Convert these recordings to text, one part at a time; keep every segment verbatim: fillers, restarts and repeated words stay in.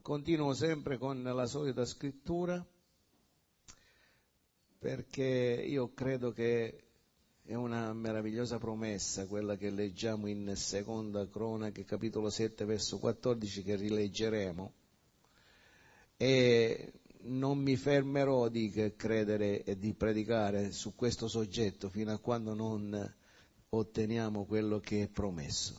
continuo sempre con la solita scrittura, perché io credo che è una meravigliosa promessa quella che leggiamo in Seconda Cronache, capitolo sette, verso quattordici, che rileggeremo, e non mi fermerò di credere e di predicare su questo soggetto fino a quando non otteniamo quello che è promesso.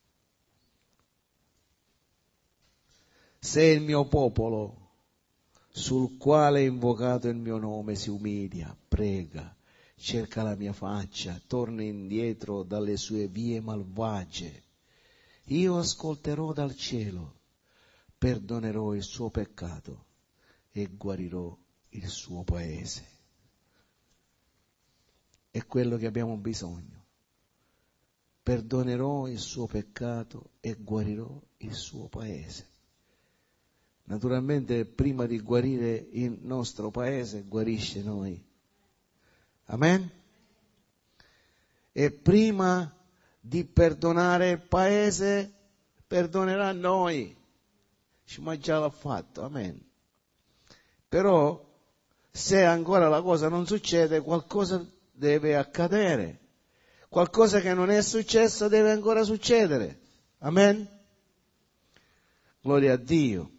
Se il mio popolo, sul quale è invocato il mio nome, si umilia, prega, cerca la mia faccia, torna indietro dalle sue vie malvagie, io ascolterò dal cielo, perdonerò il suo peccato e guarirò il suo paese. È quello che abbiamo bisogno. Perdonerò il suo peccato e guarirò il suo paese. Naturalmente, prima di guarire il nostro paese, guarisce noi. Amen? E prima di perdonare il paese, perdonerà noi. Ma già l'ha fatto, amen. Però, se ancora la cosa non succede, qualcosa deve accadere. Qualcosa che non è successo deve ancora succedere. Amen? Gloria a Dio.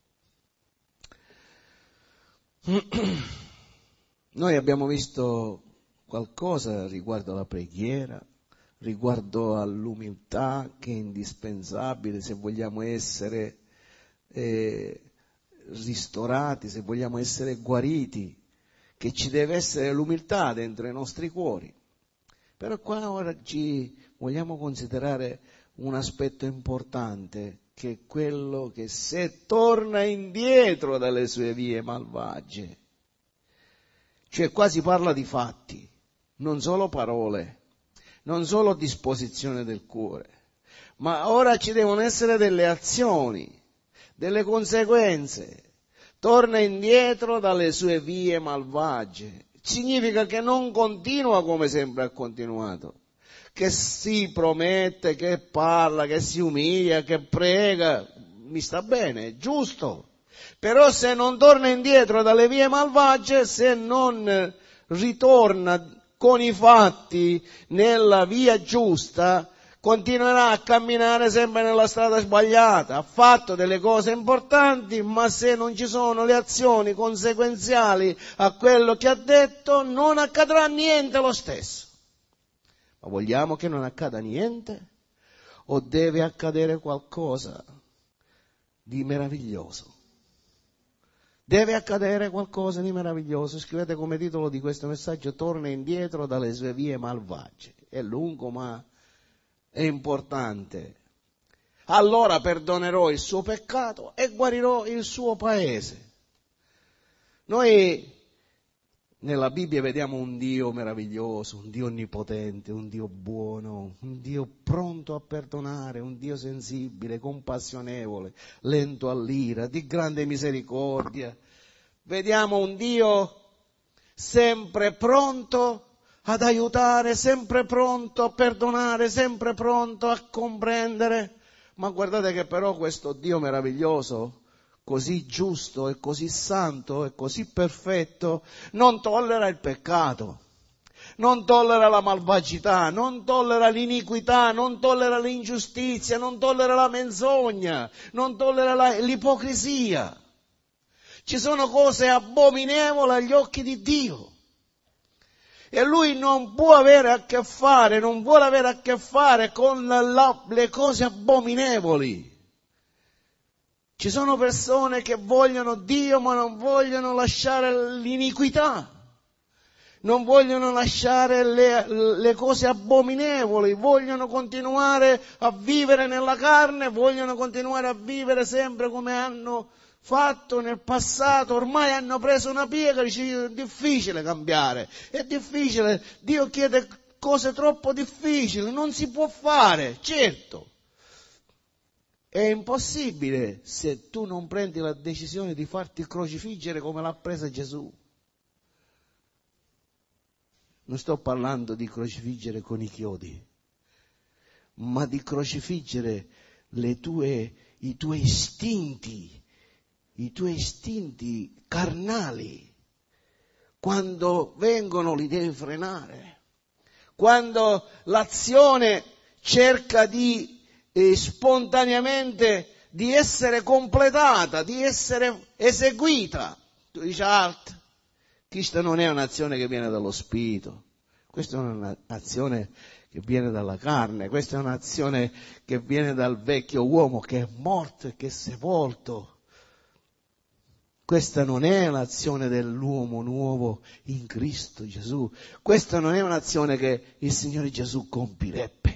Noi abbiamo visto qualcosa riguardo alla preghiera, riguardo all'umiltà che è indispensabile se vogliamo essere eh, ristorati, se vogliamo essere guariti, che ci deve essere l'umiltà dentro i nostri cuori. Però qua oggi vogliamo considerare un aspetto importante, che è quello che se torna indietro dalle sue vie malvagie, cioè qua si parla di fatti, non solo parole, non solo disposizione del cuore, ma ora ci devono essere delle azioni, delle conseguenze. Torna indietro dalle sue vie malvagie. Significa che non continua come sempre ha continuato, che si promette, che parla, che si umilia, che prega, mi sta bene, è giusto. Però se non torna indietro dalle vie malvagie, se non ritorna con i fatti nella via giusta, continuerà a camminare sempre nella strada sbagliata. Ha fatto delle cose importanti, ma se non ci sono le azioni conseguenziali a quello che ha detto, non accadrà niente lo stesso. Ma vogliamo che non accada niente? O deve accadere qualcosa di meraviglioso? Deve accadere qualcosa di meraviglioso. Scrivete come titolo di questo messaggio: torna indietro dalle sue vie malvagie. È lungo, ma è importante. Allora perdonerò il suo peccato e guarirò il suo paese. Noi nella Bibbia vediamo un Dio meraviglioso, un Dio onnipotente, un Dio buono, un Dio pronto a perdonare, un Dio sensibile, compassionevole, lento all'ira, di grande misericordia. Vediamo un Dio sempre pronto ad aiutare, sempre pronto a perdonare, sempre pronto a comprendere. Ma guardate che però questo Dio meraviglioso, così giusto e così santo e così perfetto, non tollera il peccato, non tollera la malvagità, non tollera l'iniquità, non tollera l'ingiustizia, non tollera la menzogna, non tollera la, l'ipocrisia. Ci sono cose abominevoli agli occhi di Dio. E Lui non può avere a che fare, non vuole avere a che fare con la, le cose abominevoli. Ci sono persone che vogliono Dio ma non vogliono lasciare l'iniquità, non vogliono lasciare le, le cose abominevoli, vogliono continuare a vivere nella carne, vogliono continuare a vivere sempre come hanno fatto nel passato. Ormai hanno preso una piega, dice: è difficile cambiare, è difficile, Dio chiede cose troppo difficili, non si può fare, certo. È impossibile se tu non prendi la decisione di farti crocifiggere come l'ha presa Gesù. Non sto parlando di crocifiggere con i chiodi, ma di crocifiggere le tue, i tuoi istinti i tuoi istinti carnali. Quando vengono li devi frenare. Quando l'azione cerca di eh, spontaneamente di essere completata, di essere eseguita, tu dici alt, questa non è un'azione che viene dallo spirito, questa è un'azione che viene dalla carne, questa è un'azione che viene dal vecchio uomo che è morto e che è sepolto. Questa non è l'azione dell'uomo nuovo in Cristo Gesù, questa non è un'azione che il Signore Gesù compirebbe.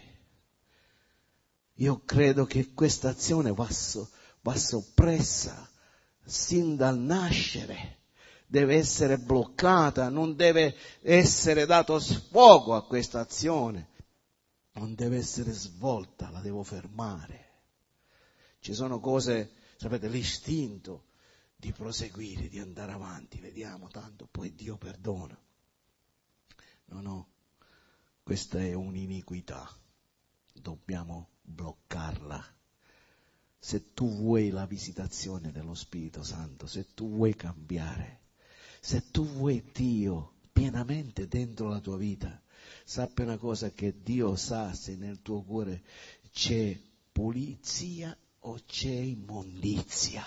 Io credo che questa azione va, so, va soppressa sin dal nascere, deve essere bloccata, non deve essere dato sfogo a questa azione, non deve essere svolta, la devo fermare. Ci sono cose, sapete, l'istinto di proseguire, di andare avanti, vediamo, tanto poi Dio perdona. No, no, questa è un'iniquità, dobbiamo bloccarla. Se tu vuoi la visitazione dello Spirito Santo, se tu vuoi cambiare, se tu vuoi Dio pienamente dentro la tua vita, sappi una cosa, che Dio sa se nel tuo cuore c'è pulizia o c'è immondizia.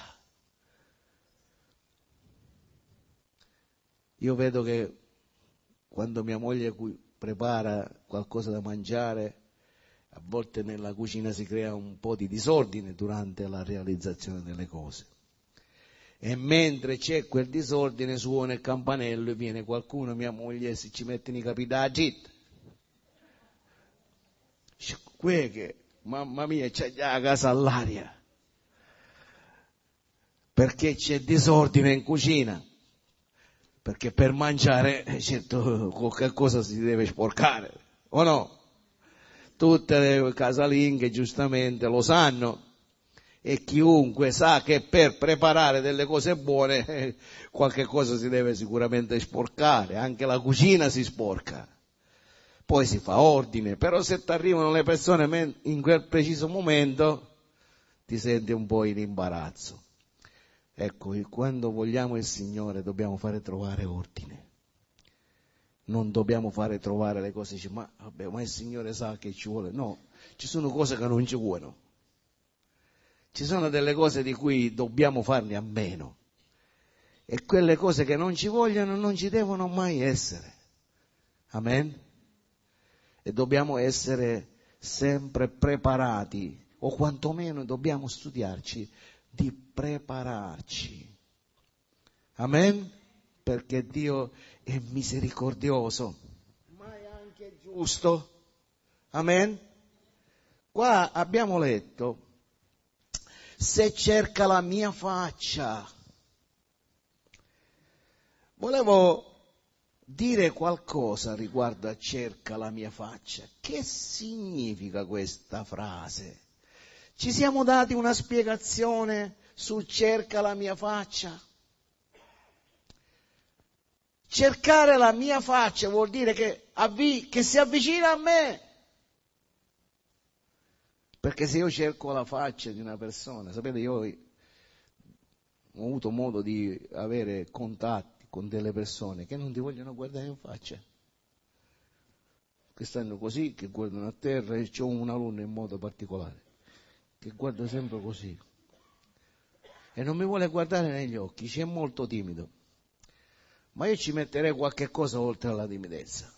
Io vedo che quando mia moglie prepara qualcosa da mangiare, a volte nella cucina si crea un po' di disordine durante la realizzazione delle cose. E mentre c'è quel disordine suona il campanello e viene qualcuno, mia moglie si ci mette nei capi da agit. Qui che, mamma mia, c'è già la casa all'aria. Perché c'è disordine in cucina. Perché per mangiare, certo, qualche cosa si deve sporcare, o no? Tutte le casalinghe giustamente lo sanno, e chiunque sa che per preparare delle cose buone eh, qualche cosa si deve sicuramente sporcare, anche la cucina si sporca, poi si fa ordine, però se ti arrivano le persone in quel preciso momento ti senti un po' in imbarazzo. Ecco, quando vogliamo il Signore dobbiamo fare trovare ordine. Non dobbiamo fare trovare le cose, dice, ma vabbè, ma il Signore sa che ci vuole. No, ci sono cose che non ci vogliono. Ci sono delle cose di cui dobbiamo farne a meno. E quelle cose che non ci vogliono non ci devono mai essere. Amen? E dobbiamo essere sempre preparati, o quantomeno dobbiamo studiarci di prepararci. Amen? Perché Dio è misericordioso, ma è anche giusto. Amen? Qua abbiamo letto, se cerca la mia faccia. Volevo dire qualcosa riguardo a cerca la mia faccia. Che significa questa frase? Ci siamo dati una spiegazione su cerca la mia faccia? Cercare la mia faccia vuol dire che, avvi- che si avvicina a me. Perché se io cerco la faccia di una persona, sapete, io ho avuto modo di avere contatti con delle persone che non ti vogliono guardare in faccia, che stanno così, che guardano a terra, e c'ho un alunno in modo particolare che guarda sempre così e non mi vuole guardare negli occhi, c'è molto timido, ma io ci metterei qualche cosa oltre alla timidezza,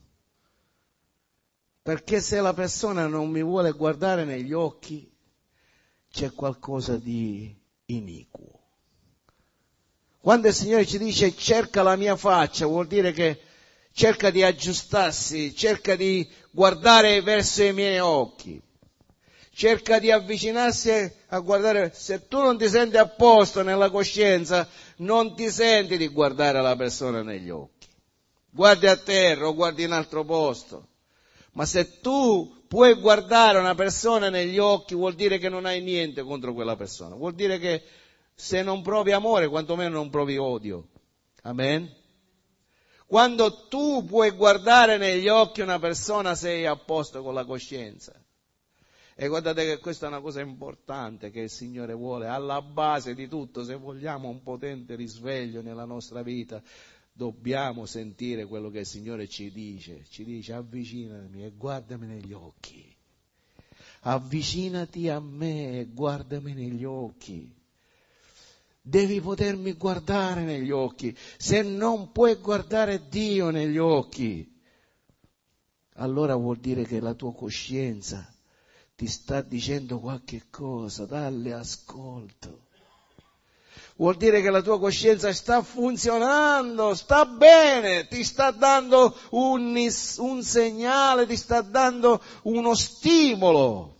perché se la persona non mi vuole guardare negli occhi c'è qualcosa di iniquo. Quando il Signore ci dice cerca la mia faccia, vuol dire che cerca di aggiustarsi, cerca di guardare verso i miei occhi, cerca di avvicinarsi a guardare. Se tu non ti senti a posto nella coscienza, non ti senti di guardare la persona negli occhi. Guardi a terra o guardi in altro posto. Ma se tu puoi guardare una persona negli occhi, vuol dire che non hai niente contro quella persona. Vuol dire che se non provi amore, quantomeno non provi odio. Amen? Quando tu puoi guardare negli occhi una persona, sei a posto con la coscienza. E guardate che questa è una cosa importante che il Signore vuole, alla base di tutto, se vogliamo un potente risveglio nella nostra vita, dobbiamo sentire quello che il Signore ci dice, ci dice avvicinami e guardami negli occhi, avvicinati a me e guardami negli occhi. Devi potermi guardare negli occhi. Se non puoi guardare Dio negli occhi, allora vuol dire che la tua coscienza ti sta dicendo qualche cosa, dalle ascolto. Vuol dire che la tua coscienza sta funzionando, sta bene, ti sta dando un, un segnale, ti sta dando uno stimolo.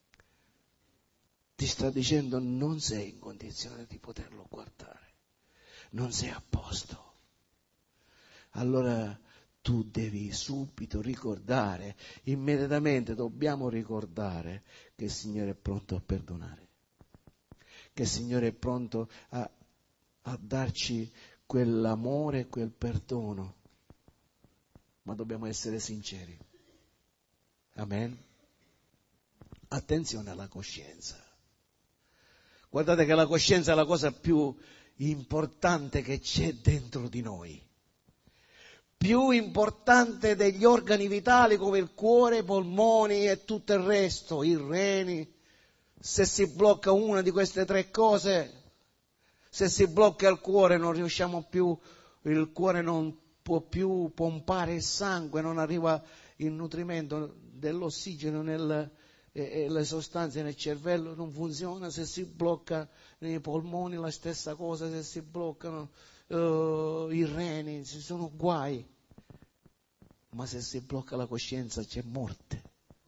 Ti sta dicendo non sei in condizione di poterlo guardare, non sei a posto. Allora tu devi subito ricordare, immediatamente dobbiamo ricordare che il Signore è pronto a perdonare, che il Signore è pronto a, a darci quell'amore e quel perdono, ma dobbiamo essere sinceri. Amen? Attenzione alla coscienza. Guardate che la coscienza è la cosa più importante che c'è dentro di noi, più importante degli organi vitali come il cuore, i polmoni e tutto il resto, i reni. Se si blocca una di queste tre cose, se si blocca il cuore non riusciamo più, il cuore non può più pompare il sangue, non arriva il nutrimento dell'ossigeno nel E, e le sostanze nel cervello non funzionano. Se si blocca nei polmoni la stessa cosa, se si bloccano uh, i reni ci sono guai, ma se si blocca la coscienza c'è morte.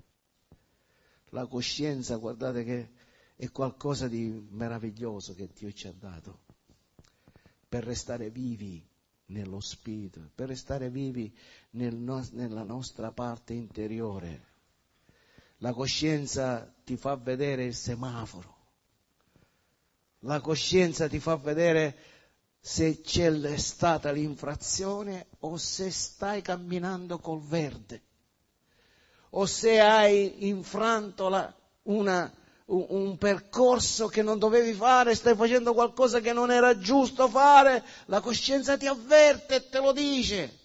La coscienza, guardate che è qualcosa di meraviglioso che Dio ci ha dato per restare vivi nello spirito, per restare vivi nel no, nella nostra parte interiore. La coscienza ti fa vedere il semaforo, la coscienza ti fa vedere se c'è stata l'infrazione o se stai camminando col verde, o se hai infranto la, una, un, un percorso che non dovevi fare, stai facendo qualcosa che non era giusto fare, la coscienza ti avverte e te lo dice.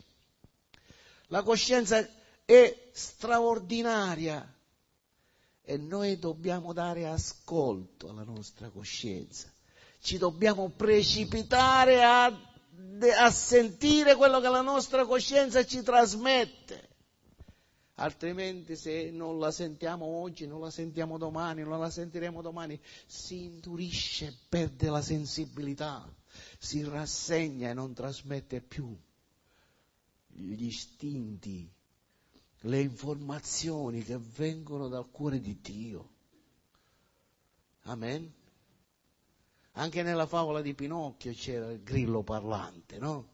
La coscienza è straordinaria. E noi dobbiamo dare ascolto alla nostra coscienza, ci dobbiamo precipitare a, a sentire quello che la nostra coscienza ci trasmette, altrimenti se non la sentiamo oggi, non la sentiamo domani, non la sentiremo domani, si indurisce, perde la sensibilità, si rassegna e non trasmette più gli istinti, le informazioni che vengono dal cuore di Dio. Amen? Anche nella favola di Pinocchio c'era il grillo parlante, no?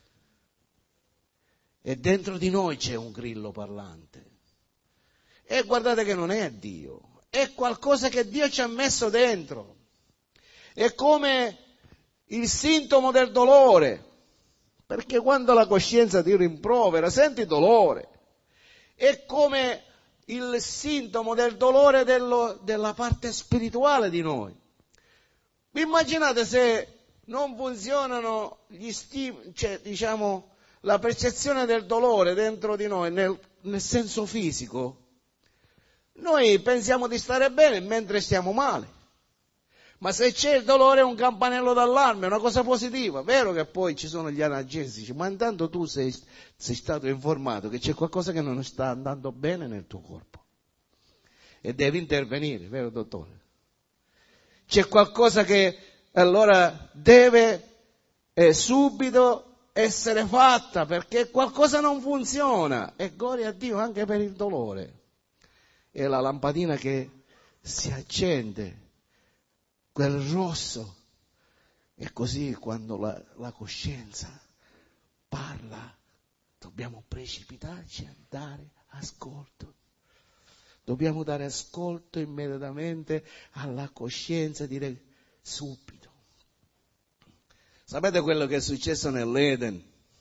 E dentro di noi c'è un grillo parlante. E guardate che non è Dio, è qualcosa che Dio ci ha messo dentro. È come il sintomo del dolore, perché quando la coscienza ti rimprovera, senti dolore. È come il sintomo del dolore dello, della parte spirituale di noi. Vi immaginate se non funzionano gli stimoli, cioè diciamo la percezione del dolore dentro di noi nel, nel senso fisico? Noi pensiamo di stare bene mentre stiamo male. Ma se c'è il dolore è un campanello d'allarme, è una cosa positiva. Vero che poi ci sono gli analgesici, ma intanto tu sei, sei stato informato che c'è qualcosa che non sta andando bene nel tuo corpo. E devi intervenire, vero dottore? C'è qualcosa che allora deve eh, subito essere fatta, perché qualcosa non funziona. E gloria a Dio anche per il dolore. È la lampadina che si accende, quel rosso. E così quando la, la coscienza parla, dobbiamo precipitarci a dare ascolto. Dobbiamo dare ascolto immediatamente alla coscienza, dire subito. Sapete quello che è successo nell'Eden?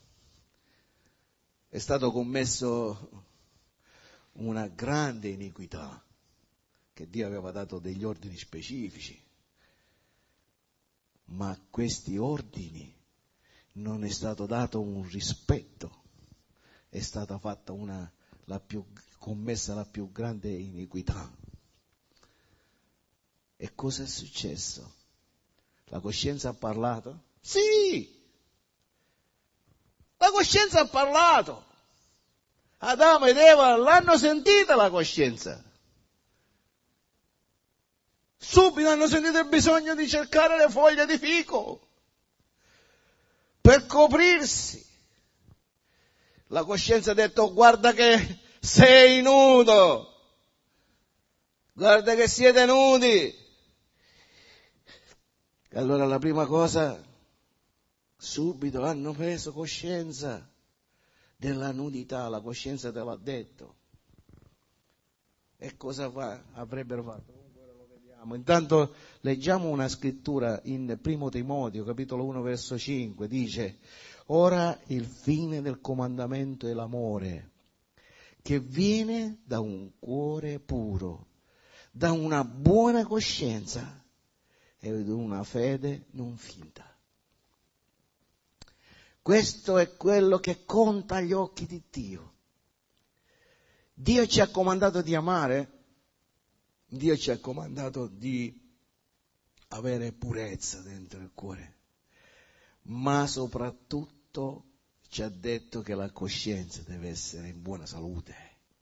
È stato commesso una grande iniquità. che Dio aveva dato degli ordini specifici, ma a questi ordini non è stato dato un rispetto, è stata fatta una, la più, commessa la più grande iniquità. E cosa è successo? La coscienza ha parlato? Sì! La coscienza ha parlato! Adamo ed Eva l'hanno sentita la coscienza. Subito hanno sentito il bisogno di cercare le foglie di fico per coprirsi. La coscienza ha detto: guarda che sei nudo, guarda che siete nudi. E allora la prima cosa, subito hanno preso coscienza della nudità, la coscienza te l'ha detto. E cosa fa? Avrebbero fatto? Lo vediamo. Intanto leggiamo una scrittura in Primo Timoteo, capitolo uno, verso cinque, dice: ora il fine del comandamento è l'amore, che viene da un cuore puro, da una buona coscienza e da una fede non finta. Questo è quello che conta agli occhi di Dio. Dio ci ha comandato di amare, Dio ci ha comandato di avere purezza dentro il cuore, ma soprattutto ci ha detto che la coscienza deve essere in buona salute.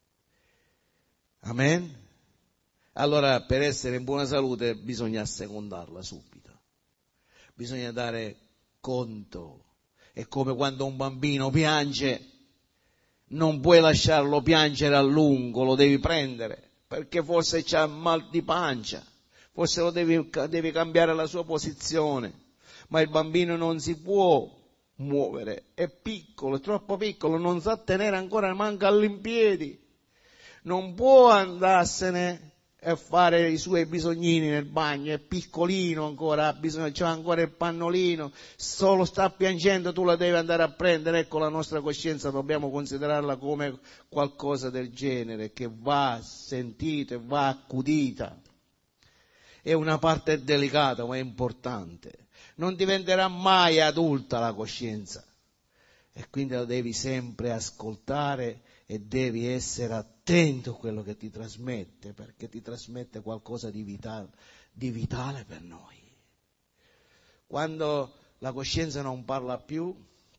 Amen? Allora, per essere in buona salute bisogna assecondarla subito, bisogna dare conto. È come quando un bambino piange, non puoi lasciarlo piangere a lungo, lo devi prendere, perché forse c'ha mal di pancia, forse lo devi, devi cambiare la sua posizione, ma il bambino non si può muovere, è piccolo, è troppo piccolo, non sa tenere ancora, manca all'impiedi, non può andarsene e fare i suoi bisognini nel bagno, è piccolino ancora, ha bisogno, c'ha ancora il pannolino, solo sta piangendo, tu la devi andare a prendere. Ecco, la nostra coscienza dobbiamo considerarla come qualcosa del genere, che va sentita e va accudita. È una parte delicata ma è importante. Non diventerà mai adulta la coscienza e quindi la devi sempre ascoltare e devi essere attento a quello che ti trasmette, perché ti trasmette qualcosa di vitale, di vitale per noi. Quando la coscienza non parla più,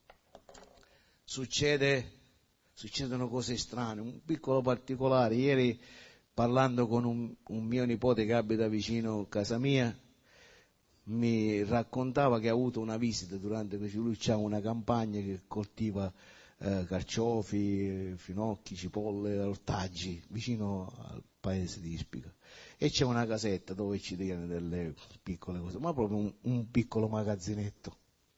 succede, succedono cose strane. Un piccolo particolare: ieri, parlando con un, un mio nipote che abita vicino a casa mia, mi raccontava che ha avuto una visita durante cui lui c'ha una campagna che coltiva eh, carciofi, finocchi, cipolle, ortaggi vicino al paese di Ispica, e c'è una casetta dove ci tiene delle piccole cose, ma proprio un, un piccolo magazzinetto.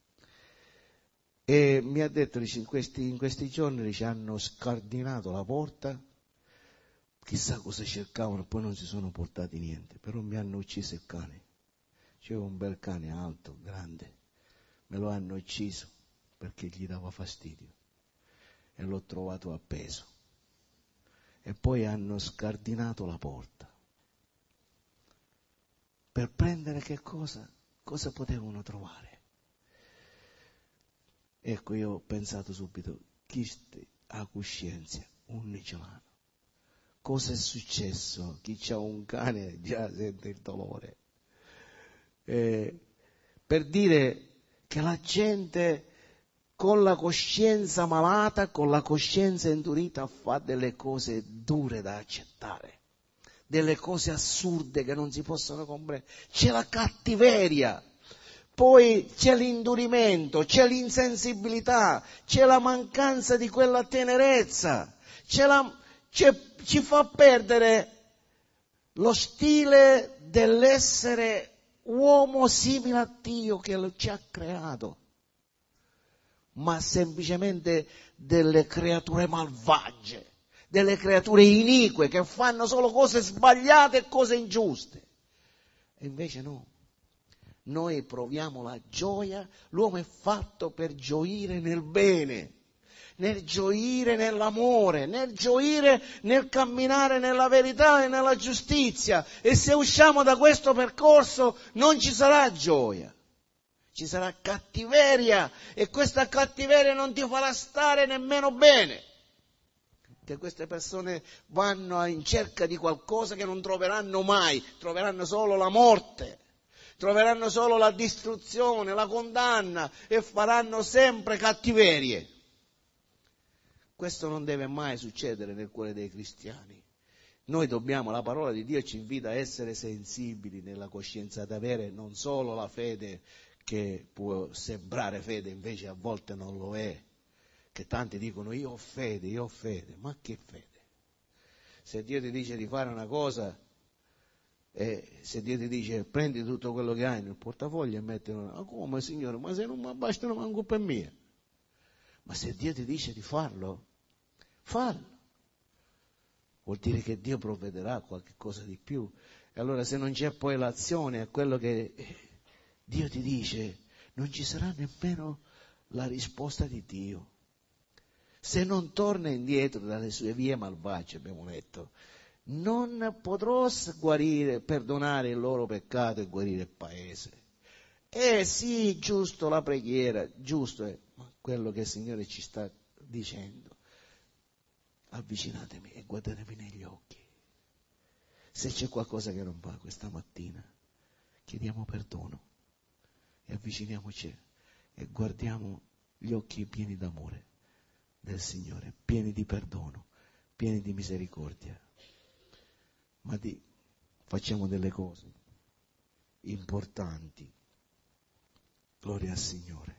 E mi ha detto, dice, in questi, in questi giorni ci hanno scardinato la porta, chissà cosa cercavano, poi non si sono portati niente, però mi hanno ucciso il cane. C'era un bel cane alto, grande, me lo hanno ucciso perché gli dava fastidio e l'ho trovato appeso. E poi hanno scardinato la porta. Per prendere che cosa? Cosa potevano trovare? Ecco, io ho pensato subito, chi ha coscienza? Un nigeriano. Cosa è successo? Chi ha un cane già sente il dolore. Eh, per dire che la gente con la coscienza malata, con la coscienza indurita, fa delle cose dure da accettare, delle cose assurde che non si possono comprendere. C'è la cattiveria, poi c'è l'indurimento, c'è l'insensibilità, c'è la mancanza di quella tenerezza, c'è la, c'è, ci fa perdere lo stile dell'essere uomo simile a Dio che lo ci ha creato, ma semplicemente delle creature malvagie, delle creature inique che fanno solo cose sbagliate e cose ingiuste. E invece no, noi proviamo la gioia, l'uomo è fatto per gioire nel bene, nel gioire nell'amore, nel gioire nel camminare nella verità e nella giustizia. E se usciamo da questo percorso non ci sarà gioia, ci sarà cattiveria, e questa cattiveria non ti farà stare nemmeno bene. Che queste persone vanno in cerca di qualcosa che non troveranno mai, troveranno solo la morte, troveranno solo la distruzione, la condanna, e faranno sempre cattiverie. Questo non deve mai succedere nel cuore dei cristiani. Noi dobbiamo, la parola di Dio ci invita a essere sensibili nella coscienza, ad avere non solo la fede che può sembrare fede, invece a volte non lo è, che tanti dicono io ho fede, io ho fede, ma che fede? Se Dio ti dice di fare una cosa, e se Dio ti dice prendi tutto quello che hai nel portafoglio e mettilo, ma come Signore, ma se non mi bastano manco per me? Ma se Dio ti dice di farlo, fallo. Vuol dire che Dio provvederà a qualche cosa di più. E allora se non c'è poi l'azione a quello che Dio ti dice, non ci sarà nemmeno la risposta di Dio. Se non torna indietro dalle sue vie malvagie, abbiamo letto, non potrò guarire, perdonare il loro peccato e guarire il paese. Eh sì, giusto la preghiera, giusto è, ma quello che il Signore ci sta dicendo, avvicinatemi e guardatemi negli occhi. Se c'è qualcosa che non va questa mattina, chiediamo perdono e avviciniamoci e guardiamo gli occhi pieni d'amore del Signore, pieni di perdono, pieni di misericordia. Ma di, facciamo delle cose importanti. Gloria al Signore.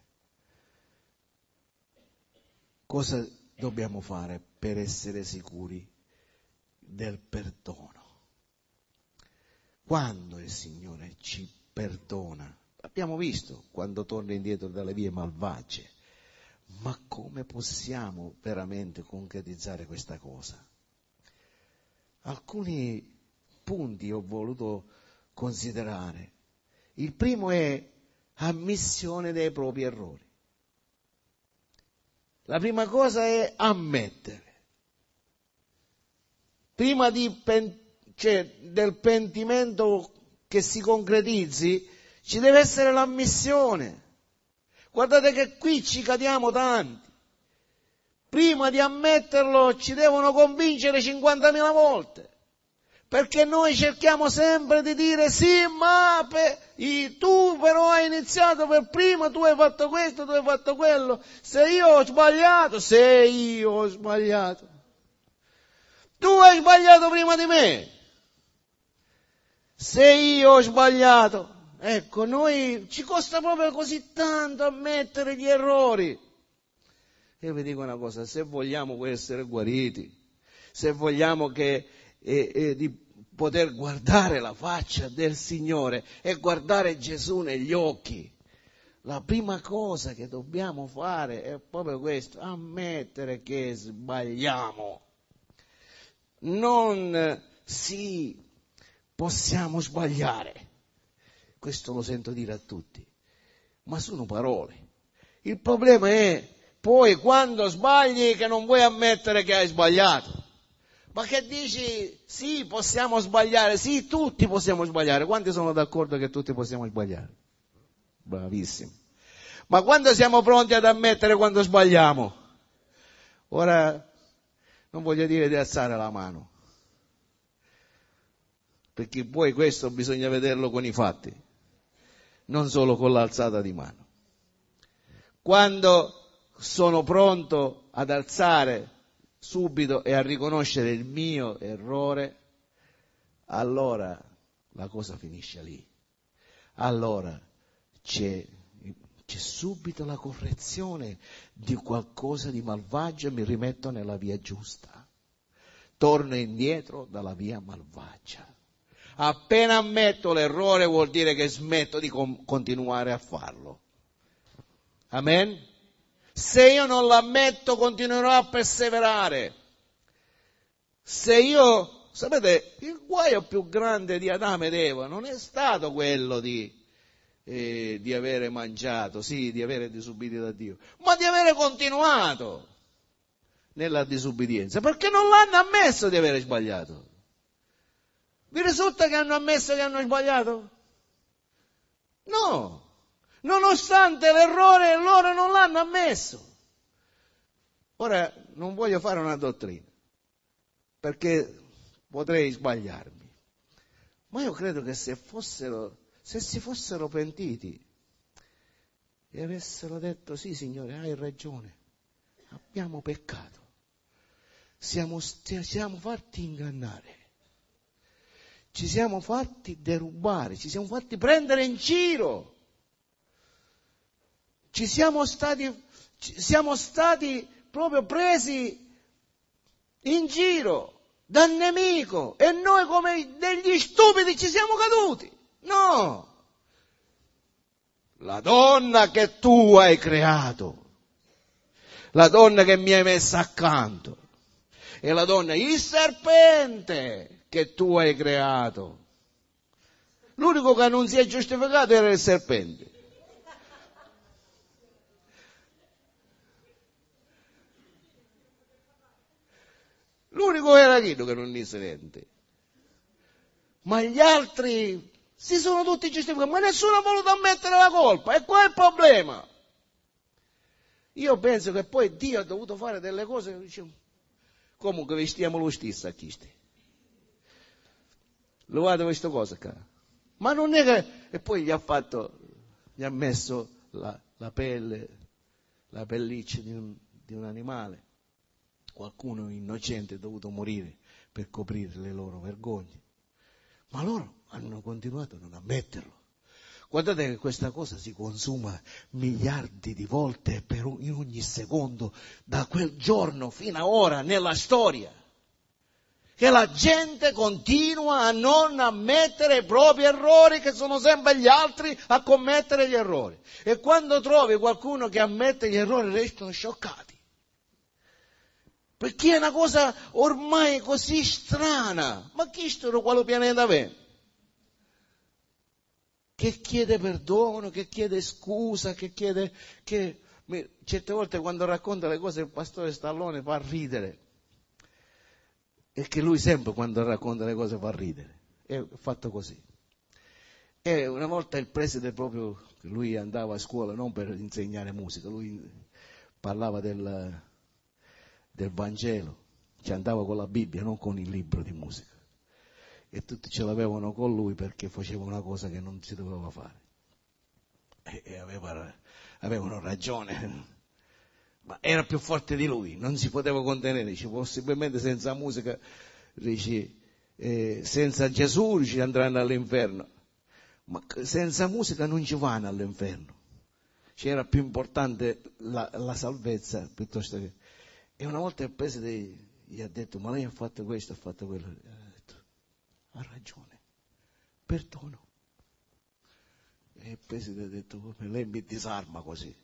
Cosa dobbiamo fare per essere sicuri del perdono? Quando il Signore ci perdona, abbiamo visto quando torna indietro dalle vie malvagie, ma come possiamo veramente concretizzare questa cosa? Alcuni punti ho voluto considerare. Il primo è ammissione dei propri errori. La prima cosa è ammettere. Prima di pen- cioè, del pentimento che si concretizzi, ci deve essere l'ammissione. Guardate che qui ci cadiamo tanti. Prima di ammetterlo ci devono convincere cinquantamila volte. Perché noi cerchiamo sempre di dire sì, ma per, i, tu però hai iniziato per prima, tu hai fatto questo, tu hai fatto quello. Se io ho sbagliato, se io ho sbagliato. Tu hai sbagliato prima di me. Se io ho sbagliato. Ecco, noi ci costa proprio così tanto ammettere gli errori. Io vi dico una cosa, se vogliamo essere guariti, se vogliamo che eh, eh, di poter guardare la faccia del Signore e guardare Gesù negli occhi, la prima cosa che dobbiamo fare è proprio questo, ammettere che sbagliamo. Non sì, possiamo sbagliare, questo lo sento dire a tutti, ma sono parole. Il problema è poi quando sbagli che non vuoi ammettere che hai sbagliato. Ma che dici, sì, possiamo sbagliare, sì, tutti possiamo sbagliare. Quanti sono d'accordo che tutti possiamo sbagliare? Bravissimo. Ma quando siamo pronti ad ammettere quando sbagliamo? Ora, non voglio dire di alzare la mano, perché poi questo bisogna vederlo con i fatti, non solo con l'alzata di mano. Quando sono pronto ad alzare subito e a riconoscere il mio errore, allora la cosa finisce lì. Allora c'è, c'è subito la correzione di qualcosa di malvagio e mi rimetto nella via giusta. Torno indietro dalla via malvagia. Appena ammetto l'errore vuol dire che smetto di com- continuare a farlo. Amen? Se io non l'ammetto continuerò a perseverare. Se io, sapete, il guaio più grande di Adamo ed Eva non è stato quello di, eh, di avere mangiato, sì, di avere disobbedito da Dio, ma di avere continuato. nella disubbidienza? Perché non l'hanno ammesso di avere sbagliato. Vi risulta che hanno ammesso che hanno sbagliato? No. Nonostante l'errore, loro non l'hanno ammesso. Ora, non voglio fare una dottrina, perché potrei sbagliarmi. Ma io credo che se fossero, se si fossero pentiti e avessero detto: sì, Signore, hai ragione, abbiamo peccato, siamo, ci siamo fatti ingannare, ci siamo fatti derubare, ci siamo fatti prendere in giro, ci siamo stati, ci siamo stati proprio presi in giro dal nemico e noi come degli stupidi ci siamo caduti. No! La donna che tu hai creato, la donna che mi hai messa accanto, e la donna, il serpente che tu hai creato. L'unico che non si è giustificato era il serpente. L'unico era Chino che non disse niente. Ma gli altri si sono tutti giustificati, ma nessuno ha voluto ammettere la colpa, e qua è il problema. Io penso che poi Dio ha dovuto fare delle cose che diciamo, comunque vestiamo lo stesso a chi sta. Lo guarda questa cosa qua. Ma non è che... E poi gli ha fatto, gli ha messo la, la pelle, la pelliccia di un, di un animale. Qualcuno innocente è dovuto morire per coprire le loro vergogne. Ma loro hanno continuato a non ammetterlo. Guardate che questa cosa si consuma miliardi di volte per in ogni secondo, da quel giorno fino a ora nella storia. Che la gente continua a non ammettere i propri errori, che sono sempre gli altri a commettere gli errori. E quando trovi qualcuno che ammette gli errori restano scioccati. Perché è una cosa ormai così strana. Ma chi sto quale pianeta è? Che chiede perdono, che chiede scusa, che chiede... Che... Certe volte quando racconta le cose il pastore Stallone fa ridere. E che lui sempre quando racconta le cose fa ridere. È fatto così. E una volta il preside proprio, lui andava a scuola non per insegnare musica, lui parlava del... del Vangelo, ci andava con la Bibbia, non con il libro di musica. E tutti ce l'avevano con lui perché faceva una cosa che non si doveva fare. E, e aveva, avevano ragione, ma era più forte di lui, non si poteva contenere. Dice, possibilmente senza musica, dice, eh, senza Gesù ci andranno all'inferno, ma senza musica non ci vanno all'inferno. C'era più importante la, la salvezza piuttosto che... E una volta il preside gli ha detto, ma lei ha fatto questo, ha fatto quello. E ha detto, ha ragione, perdono. E il preside ha detto, lei mi disarma così.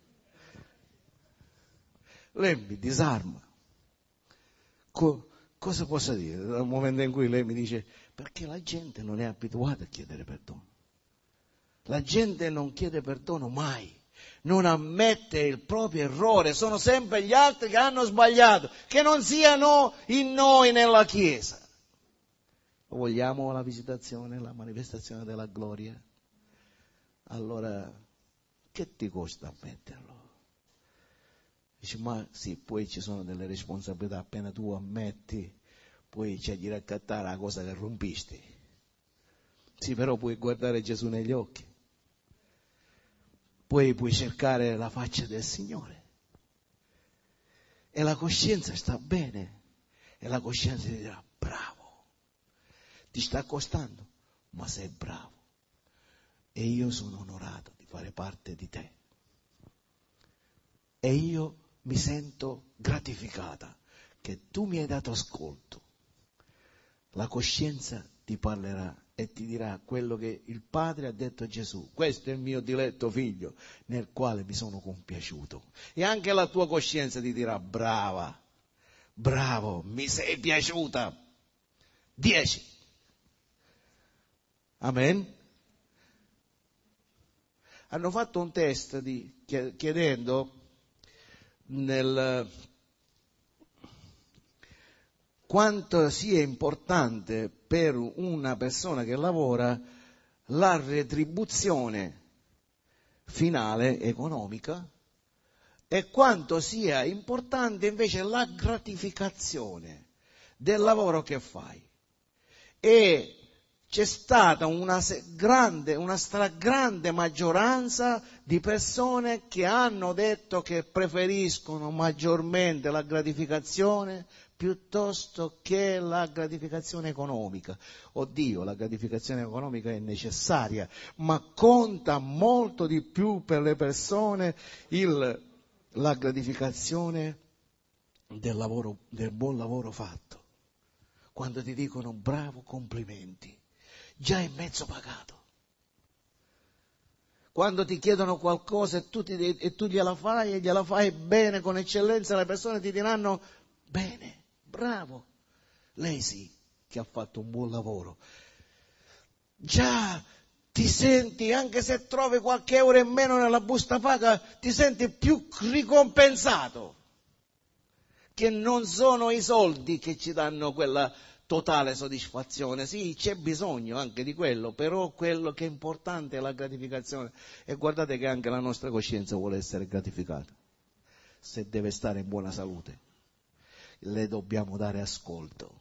Lei mi disarma. Co- cosa posso dire? Dal momento in cui lei mi dice, perché la gente non è abituata a chiedere perdono. La gente non chiede perdono mai. Non ammette il proprio errore, sono sempre gli altri che hanno sbagliato, che non siano in noi nella Chiesa. Vogliamo la visitazione, la manifestazione della gloria? Allora, che ti costa ammetterlo? Dici, ma sì, poi ci sono delle responsabilità, appena tu ammetti, poi c'è di raccattare la cosa che rompisti. Sì, però puoi guardare Gesù negli occhi. Poi puoi cercare la faccia del Signore. E la coscienza sta bene. E la coscienza ti dirà, bravo. Ti sta costando, ma sei bravo. E io sono onorato di fare parte di te. E io mi sento gratificata che tu mi hai dato ascolto. La coscienza ti parlerà e ti dirà quello che il Padre ha detto a Gesù. Questo è il mio diletto figlio nel quale mi sono compiaciuto. E anche la tua coscienza ti dirà brava, bravo, mi sei piaciuta. Dieci. Amen. Hanno fatto un test di, chiedendo nel, quanto sia importante per una persona che lavora la retribuzione finale economica e quanto sia importante invece la gratificazione del lavoro che fai. E c'è stata una grande, una stragrande maggioranza di persone che hanno detto che preferiscono maggiormente la gratificazione piuttosto che la gratificazione economica. Oddio, la gratificazione economica è necessaria, ma conta molto di più per le persone il, la gratificazione del lavoro, del buon lavoro fatto. Quando ti dicono bravo, complimenti, già è mezzo pagato. Quando ti chiedono qualcosa e tu, ti, e tu gliela fai e gliela fai bene, con eccellenza, le persone ti diranno bene, bravo, lei sì che ha fatto un buon lavoro. Già ti senti, anche se trovi qualche euro in meno nella busta paga, ti senti più ricompensato, che non sono i soldi che ci danno quella totale soddisfazione. Sì, c'è bisogno anche di quello, però quello che è importante è la gratificazione. E guardate che anche la nostra coscienza vuole essere gratificata. Se deve stare in buona salute, le dobbiamo dare ascolto.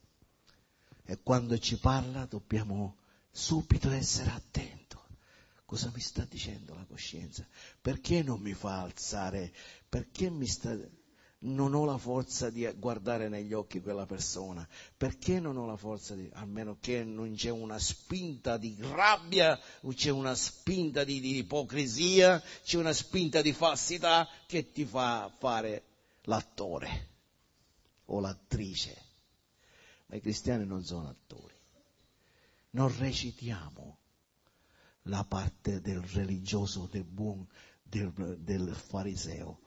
E quando ci parla dobbiamo subito essere attento. Cosa mi sta dicendo la coscienza? Perché non mi fa alzare? Perché mi sta... non ho la forza di guardare negli occhi quella persona? Perché non ho la forza di, a meno che non c'è una spinta di rabbia, o c'è una spinta di, di ipocrisia, c'è una spinta di falsità che ti fa fare l'attore o l'attrice. Ma i cristiani non sono attori. Non recitiamo la parte del religioso, del buon, del, del fariseo,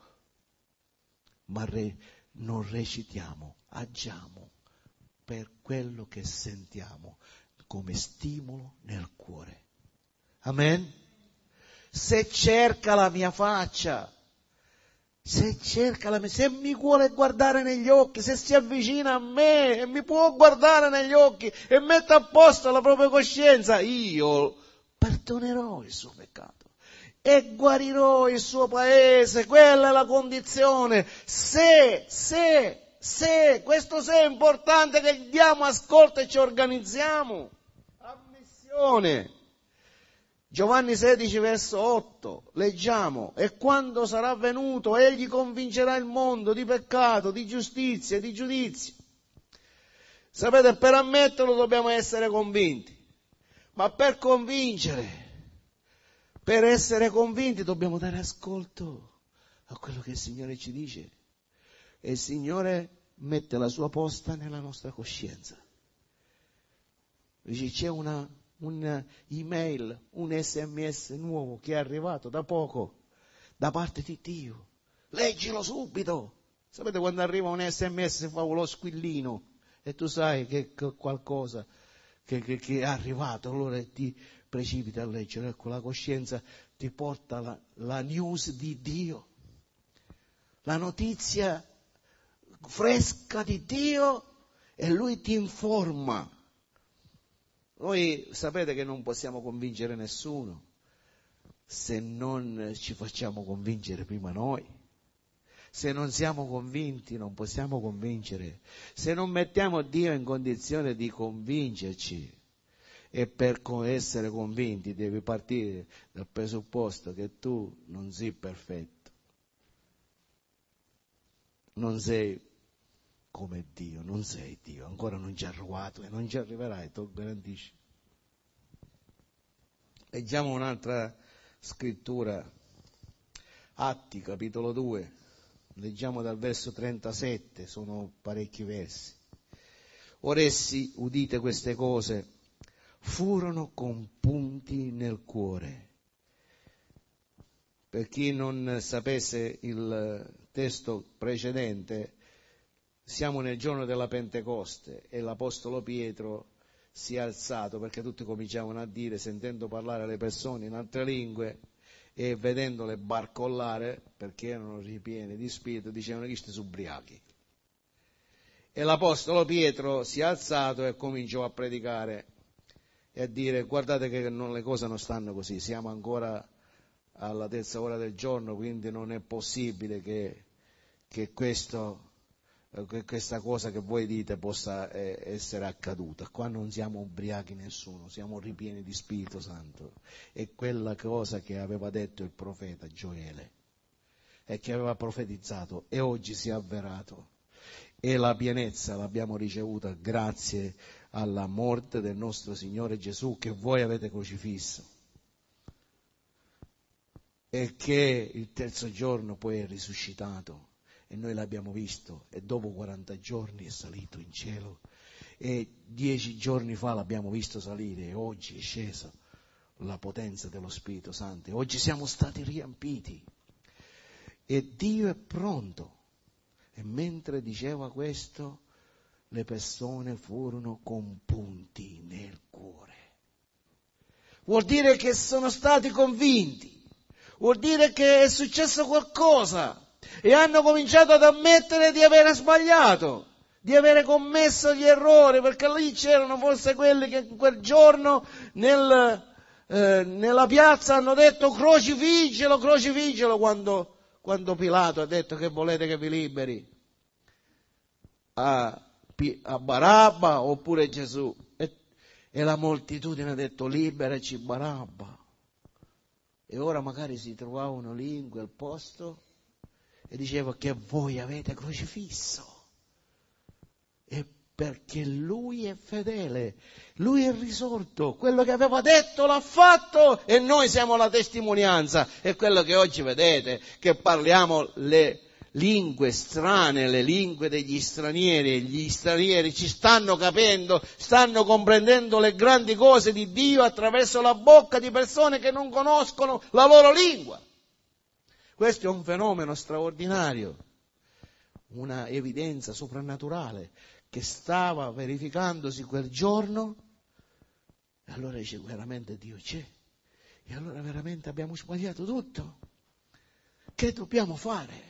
ma re, non recitiamo, agiamo per quello che sentiamo come stimolo nel cuore. Amen? Se cerca la mia faccia, se cerca la mia, se mi vuole guardare negli occhi, se si avvicina a me e mi può guardare negli occhi e mette a posto la propria coscienza, io perdonerò il suo peccato e guarirò il suo paese. Quella è la condizione. Se, se, se, questo se è importante, che diamo ascolto e ci organizziamo. Ammissione. Giovanni sedici verso otto, leggiamo: e quando sarà venuto egli convincerà il mondo di peccato, di giustizia e di giudizio. Sapete, per ammetterlo dobbiamo essere convinti, ma per convincere, per essere convinti dobbiamo dare ascolto a quello che il Signore ci dice, e il Signore mette la sua posta nella nostra coscienza. Dice, c'è una un'email, un sms nuovo che è arrivato da poco da parte di Dio, leggilo subito. Sapete, quando arriva un sms fa lo squillino e tu sai che è qualcosa che, che, che è arrivato, allora ti precipiti a leggere. Ecco, la coscienza ti porta la, la news di Dio, la notizia fresca di Dio, e Lui ti informa. Noi sapete che non possiamo convincere nessuno se non ci facciamo convincere prima noi. Se non siamo convinti non possiamo convincere. Se non mettiamo Dio in condizione di convincerci, e per essere convinti devi partire dal presupposto che tu non sei perfetto, non sei come Dio, non sei Dio, ancora non ci hai arrivato e non ci arriverai, te lo garantisci. Leggiamo un'altra scrittura, Atti capitolo due, leggiamo dal verso trentasette, sono parecchi versi. Ora essi, udite queste cose, furono compunti nel cuore. Per chi non sapesse il testo precedente, siamo nel giorno della Pentecoste e l'Apostolo Pietro si è alzato perché tutti cominciavano a dire, sentendo parlare le persone in altre lingue e vedendole barcollare, perché erano ripieni di spirito, dicevano che siete ubriachi. E l'Apostolo Pietro si è alzato e cominciò a predicare e a dire: guardate che non, le cose non stanno così, siamo ancora alla terza ora del giorno, quindi non è possibile che, che, questo, che questa cosa che voi dite possa eh, essere accaduta. Qua non siamo ubriachi nessuno, siamo ripieni di Spirito Santo. È quella cosa che aveva detto il profeta Gioele e che aveva profetizzato e oggi si è avverato. E la pienezza l'abbiamo ricevuta grazie alla morte del nostro Signore Gesù, che voi avete crocifisso, e che il terzo giorno poi è risuscitato e noi l'abbiamo visto, e dopo quaranta giorni è salito in cielo, e dieci giorni fa l'abbiamo visto salire e oggi è sceso la potenza dello Spirito Santo, e oggi siamo stati riempiti e Dio è pronto. E mentre diceva questo, le persone furono compunti nel cuore. Vuol dire che sono stati convinti, vuol dire che è successo qualcosa e hanno cominciato ad ammettere di aver sbagliato, di avere commesso gli errori, perché lì c'erano forse quelli che in quel giorno nel, eh, nella piazza hanno detto: crocifiggelo, crocifiggelo, quando, quando Pilato ha detto: che volete che vi liberi? A, a Barabba oppure Gesù? E, e la moltitudine ha detto: liberaci Barabba. E ora magari si trovavano lì in quel posto e diceva: che voi avete crocifisso. E perché lui è fedele, lui è risorto, quello che aveva detto l'ha fatto, e noi siamo la testimonianza. È quello che oggi vedete, che parliamo le lingue strane, le lingue degli stranieri, e gli stranieri ci stanno capendo, stanno comprendendo le grandi cose di Dio attraverso la bocca di persone che non conoscono la loro lingua. Questo è un fenomeno straordinario, una evidenza soprannaturale che stava verificandosi quel giorno. E allora dice: veramente Dio c'è, e allora veramente abbiamo sbagliato tutto. Che dobbiamo fare?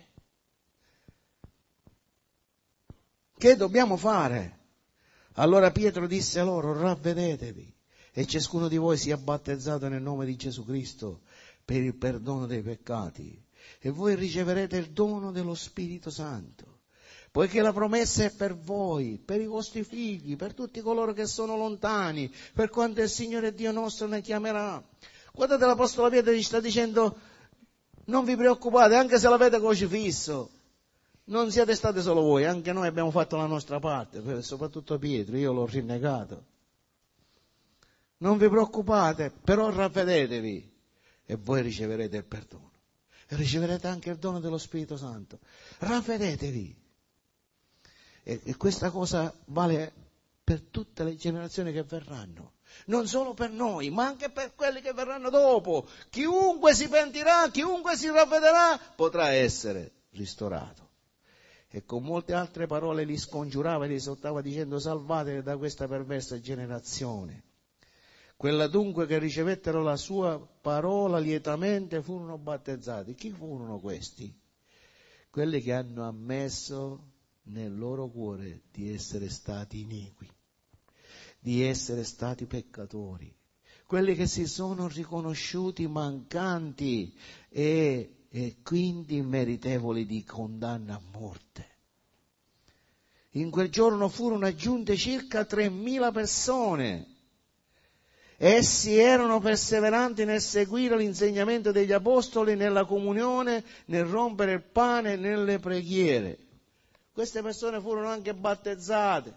Che dobbiamo fare? Allora Pietro disse loro: ravvedetevi e ciascuno di voi sia battezzato nel nome di Gesù Cristo per il perdono dei peccati, e voi riceverete il dono dello Spirito Santo, poiché la promessa è per voi, per i vostri figli, per tutti coloro che sono lontani, per quanto il Signore Dio nostro ne chiamerà. Guardate, l'Apostolo Pietro ci sta dicendo: non vi preoccupate, anche se l'avete crocifisso, non siete stati solo voi, anche noi abbiamo fatto la nostra parte, soprattutto Pietro, io l'ho rinnegato. Non vi preoccupate, però ravvedetevi e voi riceverete il perdono. E riceverete anche il dono dello Spirito Santo. Ravvedetevi. E, e questa cosa vale per tutte le generazioni che verranno. Non solo per noi, ma anche per quelli che verranno dopo. Chiunque si pentirà, chiunque si ravvederà, potrà essere ristorato. E con molte altre parole li scongiurava e li esortava dicendo: salvatevi da questa perversa generazione. Quella dunque che ricevettero la sua parola lietamente furono battezzati. Chi furono questi? Quelli che hanno ammesso nel loro cuore di essere stati iniqui, di essere stati peccatori, quelli che si sono riconosciuti mancanti e e quindi meritevoli di condanna a morte. In quel giorno furono aggiunte circa tremila persone. Essi erano perseveranti nel seguire l'insegnamento degli apostoli, nella comunione, nel rompere il pane e nelle preghiere. Queste persone furono anche battezzate.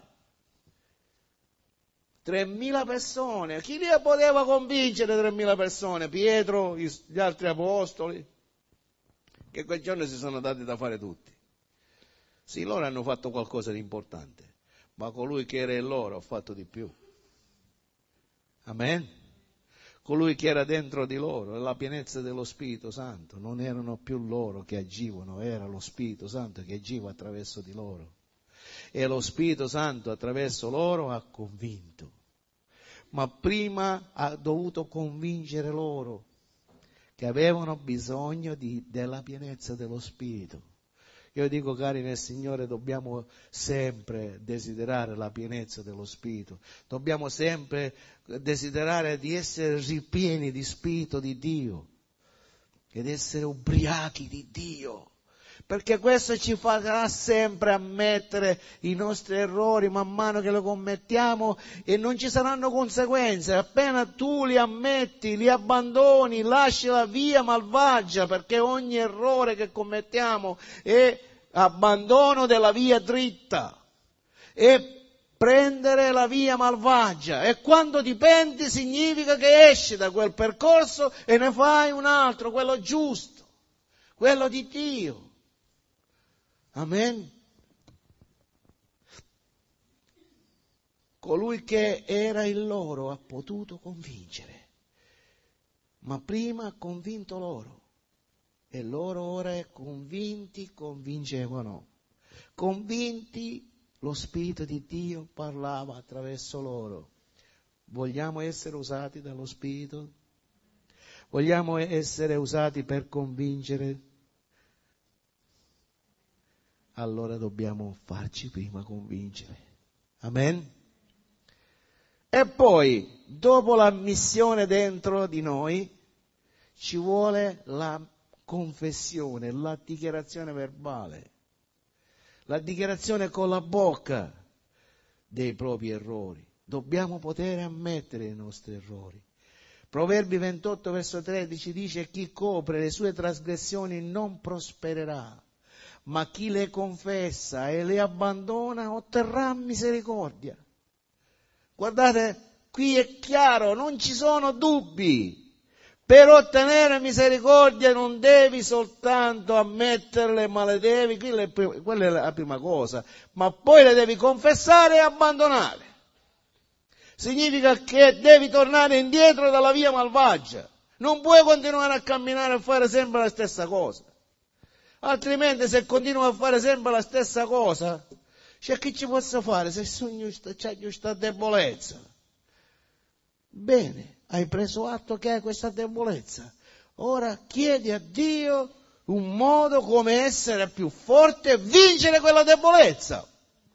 Tremila persone. Chi li poteva convincere tremila persone? Pietro, gli altri apostoli, che quel giorno si sono dati da fare tutti. Sì, loro hanno fatto qualcosa di importante, ma colui che era in loro ha fatto di più. Amen? Colui che era dentro di loro, la pienezza dello Spirito Santo, non erano più loro che agivano, era lo Spirito Santo che agiva attraverso di loro. E lo Spirito Santo attraverso loro ha convinto. Ma prima ha dovuto convincere loro che avevano bisogno di, della pienezza dello Spirito, Io dico, cari nel Signore, dobbiamo sempre desiderare la pienezza dello Spirito, dobbiamo sempre desiderare di essere ripieni di Spirito di Dio ed essere ubriachi di Dio, perché questo ci farà sempre ammettere i nostri errori man mano che lo commettiamo e non ci saranno conseguenze. Appena tu li ammetti, li abbandoni, lasci la via malvagia, perché ogni errore che commettiamo è abbandono della via dritta, è prendere la via malvagia, e quando ti penti significa che esci da quel percorso e ne fai un altro, quello giusto, quello di Dio. Amen. Colui che era il loro ha potuto convincere, ma prima ha convinto loro e loro ora convinti convincevano. Convinti, lo Spirito di Dio parlava attraverso loro. Vogliamo essere usati dallo Spirito? Vogliamo essere usati per convincere? Allora dobbiamo farci prima convincere. Amen? E poi, dopo la missione dentro di noi, ci vuole la confessione, la dichiarazione verbale, la dichiarazione con la bocca dei propri errori. Dobbiamo poter ammettere i nostri errori. Proverbi ventotto, verso tredici dice: chi copre le sue trasgressioni non prospererà, ma chi le confessa e le abbandona otterrà misericordia. Guardate, qui è chiaro, non ci sono dubbi. Per ottenere misericordia non devi soltanto ammetterle, ma le devi, quella è la prima cosa, ma poi le devi confessare e abbandonare. Significa che devi tornare indietro dalla via malvagia. Non puoi continuare a camminare e fare sempre la stessa cosa. Altrimenti, se continui a fare sempre la stessa cosa, cioè che ci posso fare se c'è questa debolezza? Bene, hai preso atto che hai questa debolezza. Ora chiedi a Dio un modo come essere più forte e vincere quella debolezza.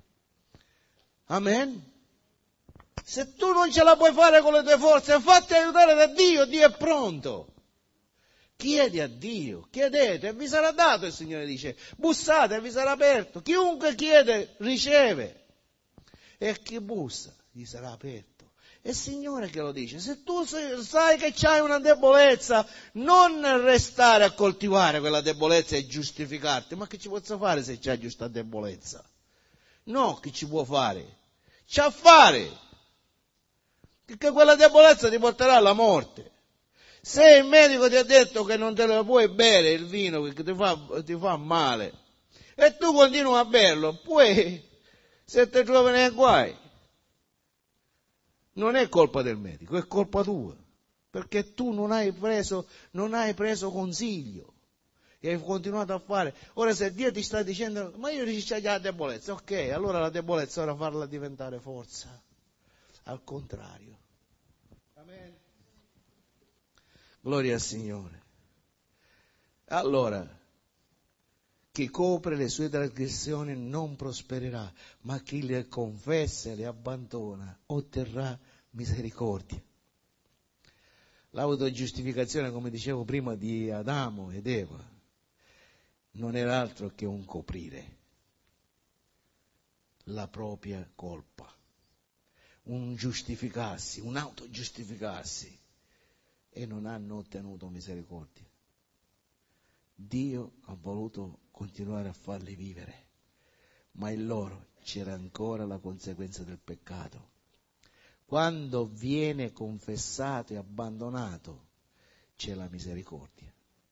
Amen. Se tu non ce la puoi fare con le tue forze, fatti aiutare da Dio, Dio è pronto. Chiedi a Dio, chiedete e vi sarà dato, il Signore dice, bussate e vi sarà aperto, chiunque chiede riceve e chi bussa gli sarà aperto. È il Signore che lo dice. Se tu sai che c'hai una debolezza, non restare a coltivare quella debolezza e giustificarti, ma che ci posso fare se c'hai questa debolezza? No, che ci può fare? C'ha a fare, perché quella debolezza ti porterà alla morte. Se il medico ti ha detto che non te lo puoi bere il vino perché ti fa, ti fa male e tu continui a berlo, poi se ti trovi nei guai, non è colpa del medico, è colpa tua, perché tu non hai preso, non hai preso consiglio e hai continuato a fare. Ora se Dio ti sta dicendo, ma io c'ho già la debolezza, ok, allora la debolezza ora farla diventare forza, al contrario. Amen. Gloria al Signore. Allora, chi copre le sue trasgressioni non prospererà, ma chi le confessa e le abbandona otterrà misericordia. L'autogiustificazione, come dicevo prima, di Adamo ed Eva non era altro che un coprire la propria colpa, un giustificarsi, un autogiustificarsi, e non hanno ottenuto misericordia. Dio ha voluto continuare a farli vivere, ma in loro c'era ancora la conseguenza del peccato. Quando viene confessato e abbandonato, c'è la misericordia.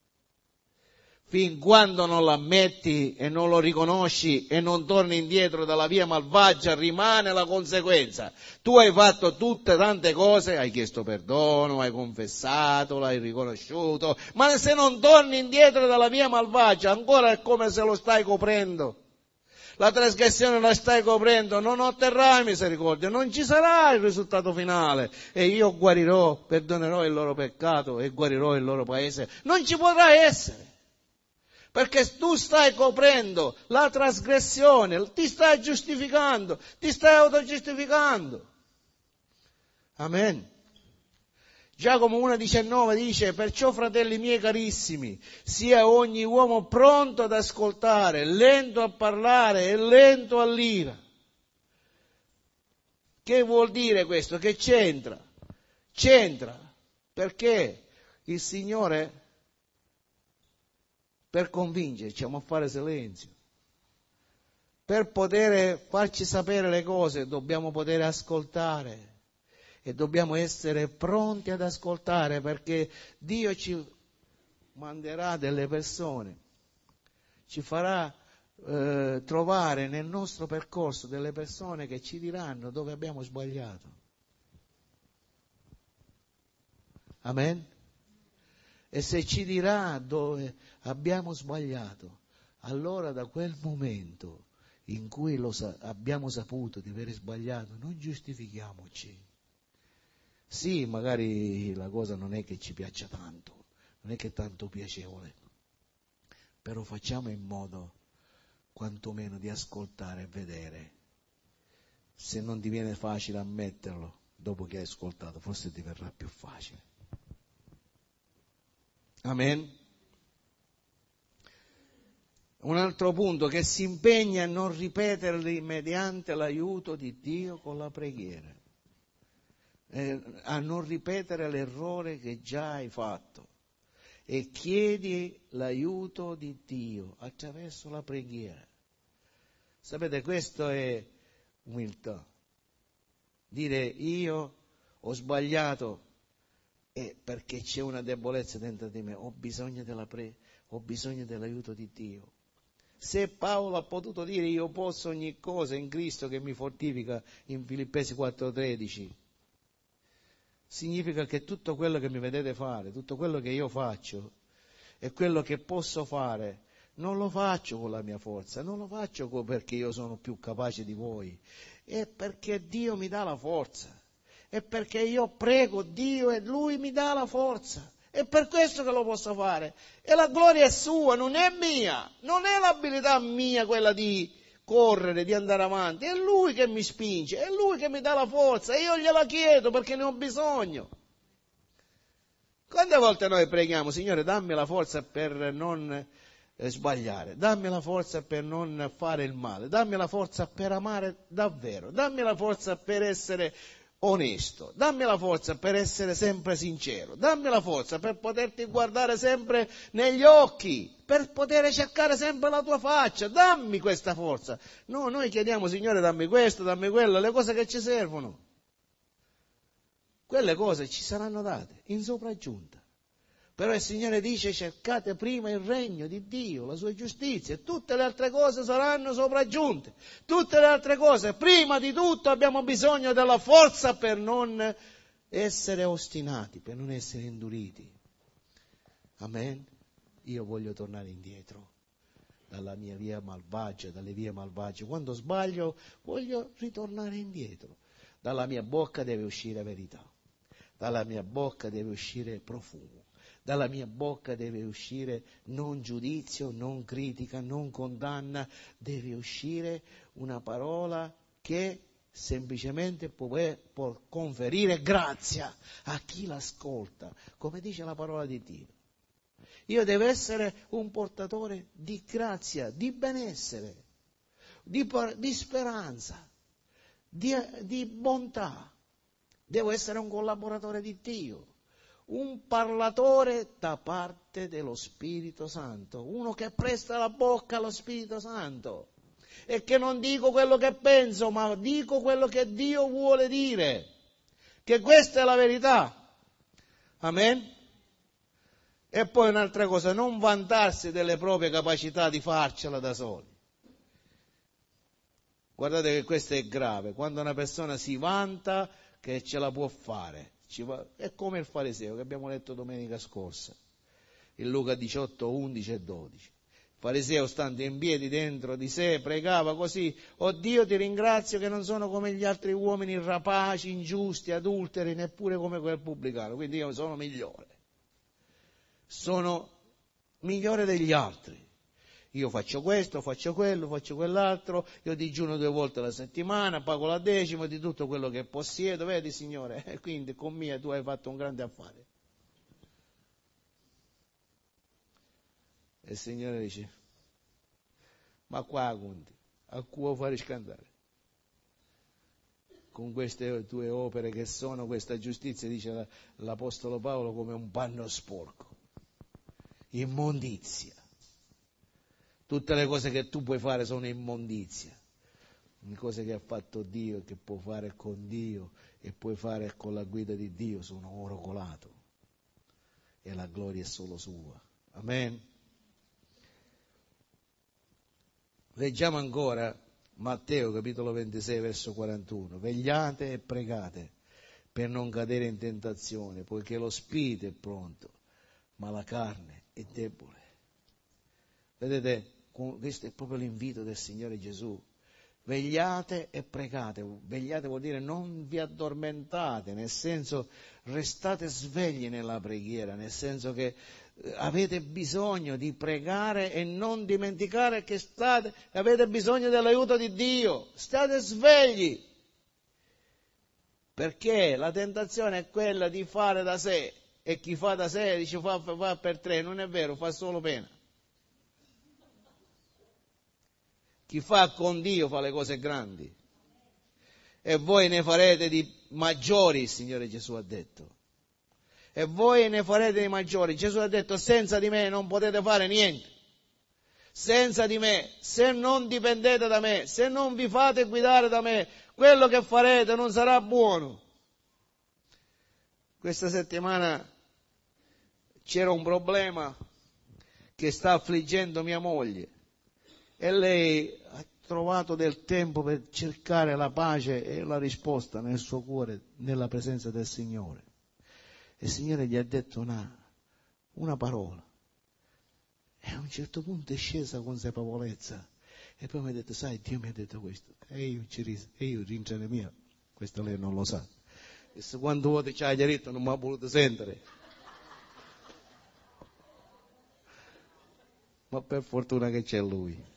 Fin quando non lo ammetti e non lo riconosci e non torni indietro dalla via malvagia, rimane la conseguenza. Tu hai fatto tutte tante cose, hai chiesto perdono, hai confessato, l'hai riconosciuto, ma se non torni indietro dalla via malvagia, ancora è come se lo stai coprendo. La trasgressione la stai coprendo, non otterrai misericordia, non ci sarà il risultato finale. E io guarirò, perdonerò il loro peccato e guarirò il loro paese. Non ci potrà essere. perché tu stai coprendo la trasgressione, ti stai giustificando, ti stai autogiustificando. Amen. Giacomo uno diciannove dice: perciò, fratelli miei carissimi, sia ogni uomo pronto ad ascoltare, lento a parlare e lento all'ira. Che vuol dire questo? Che c'entra? C'entra perché il Signore, per convincerci a fare silenzio, per poter farci sapere le cose, dobbiamo poter ascoltare. E dobbiamo essere pronti ad ascoltare, perché Dio ci manderà delle persone, ci farà eh, trovare nel nostro percorso delle persone che ci diranno dove abbiamo sbagliato. Amen? E se ci dirà dove abbiamo sbagliato, allora da quel momento in cui lo sa- abbiamo saputo di aver sbagliato, non giustifichiamoci. Sì, magari la cosa non è che ci piaccia tanto, non è che è tanto piacevole, però facciamo in modo quantomeno di ascoltare e vedere. Se non ti viene facile ammetterlo, dopo che hai ascoltato, forse ti verrà più facile. Amen? Un altro punto, che si impegna a non ripeterli mediante l'aiuto di Dio con la preghiera. Eh, a non ripetere l'errore che già hai fatto, e chiedi l'aiuto di Dio attraverso la preghiera. Sapete, questo è umiltà. Dire: io ho sbagliato e perché c'è una debolezza dentro di me, ho bisogno della pre- ho bisogno dell'aiuto di Dio. Se Paolo ha potuto dire: io posso ogni cosa in Cristo che mi fortifica, in Filippesi quattro tredici, significa che tutto quello che mi vedete fare, tutto quello che io faccio e quello che posso fare, non lo faccio con la mia forza, non lo faccio perché io sono più capace di voi, è perché Dio mi dà la forza, è perché io prego Dio e Lui mi dà la forza, è per questo che lo posso fare, e la gloria è sua, non è mia, non è l'abilità mia quella di correre, di andare avanti, è Lui che mi spinge, è Lui che mi dà la forza, e io gliela chiedo perché ne ho bisogno. Quante volte noi preghiamo: Signore, dammi la forza per non eh, sbagliare, dammi la forza per non fare il male, dammi la forza per amare davvero, dammi la forza per essere onesto, dammi la forza per essere sempre sincero, dammi la forza per poterti guardare sempre negli occhi, per poter cercare sempre la tua faccia, dammi questa forza. No, noi chiediamo: Signore, dammi questo, dammi quello, le cose che ci servono. Quelle cose ci saranno date in sopraggiunta. Però il Signore dice: cercate prima il regno di Dio, la sua giustizia, e tutte le altre cose saranno sopraggiunte. Tutte le altre cose, prima di tutto abbiamo bisogno della forza per non essere ostinati, per non essere induriti. Amen? Io voglio tornare indietro dalla mia via malvagia, dalle vie malvagie. Quando sbaglio voglio ritornare indietro. Dalla mia bocca deve uscire verità, dalla mia bocca deve uscire profumo. Dalla mia bocca deve uscire non giudizio, non critica, non condanna, deve uscire una parola che semplicemente può, può conferire grazia a chi l'ascolta, come dice la parola di Dio. Io devo essere un portatore di grazia, di benessere, di, di speranza, di, di bontà. Devo essere un collaboratore di Dio, un parlatore da parte dello Spirito Santo, uno che presta la bocca allo Spirito Santo e che non dico quello che penso, ma dico quello che Dio vuole dire, che questa è la verità. Amen? E poi un'altra cosa, non vantarsi delle proprie capacità di farcela da soli. Guardate che questo è grave, quando una persona si vanta che ce la può fare. È come il fariseo che abbiamo letto domenica scorsa, in Luca diciotto, undici e dodici. Il fariseo, stando in piedi dentro di sé, pregava così: «Oh Dio, ti ringrazio che non sono come gli altri uomini rapaci, ingiusti, adulteri, neppure come quel pubblicano». Quindi io sono migliore, sono migliore degli altri. Io faccio questo, faccio quello, faccio quell'altro, io digiuno due volte alla settimana, pago la decima di tutto quello che possiedo, vedi Signore? E quindi con me tu hai fatto un grande affare. E il Signore dice, ma qua conti, a cui vuoi fare scandare? Con queste tue opere che sono questa giustizia, dice l'Apostolo Paolo, come un panno sporco, immondizia. Tutte le cose che tu puoi fare sono immondizia. Le cose che ha fatto Dio, che puoi fare con Dio e puoi fare con la guida di Dio sono oro colato e la gloria è solo sua. Amen. Leggiamo ancora Matteo capitolo ventisei verso quarantuno. Vegliate e pregate per non cadere in tentazione, poiché lo spirito è pronto, ma la carne è debole. Vedete, questo è proprio l'invito del Signore Gesù. Vegliate e pregate. Vegliate vuol dire non vi addormentate, nel senso restate svegli nella preghiera, nel senso che avete bisogno di pregare e non dimenticare che state, avete bisogno dell'aiuto di Dio. State svegli. Perché la tentazione è quella di fare da sé, e chi fa da sé dice fa, fa per tre, non è vero, fa solo pena. Chi fa con Dio fa le cose grandi. E voi ne farete di maggiori, il Signore Gesù ha detto. E voi ne farete di maggiori. Gesù ha detto, senza di me non potete fare niente. Senza di me, se non dipendete da me, se non vi fate guidare da me, quello che farete non sarà buono. Questa settimana c'era un problema che sta affliggendo mia moglie. E lei ha trovato del tempo per cercare la pace e la risposta nel suo cuore, nella presenza del Signore. E il Signore gli ha detto una, una parola. E a un certo punto è scesa consapevolezza. E poi mi ha detto, sai, Dio mi ha detto questo. E io ci ris- e io rintrano mia, questo lei non lo sa. E se quando volte ci ha detto non mi ha voluto sentire. Ma per fortuna che c'è Lui.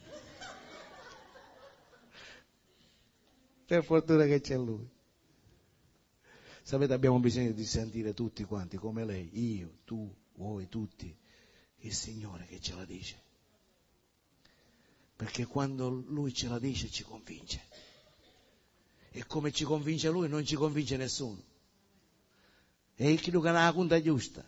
Per fortuna che c'è Lui. Sapete, abbiamo bisogno di sentire tutti quanti, come lei, io, tu, voi, tutti, il Signore che ce la dice. Perché quando Lui ce la dice ci convince. E come ci convince Lui non ci convince nessuno. E chi non ha la conta giusta.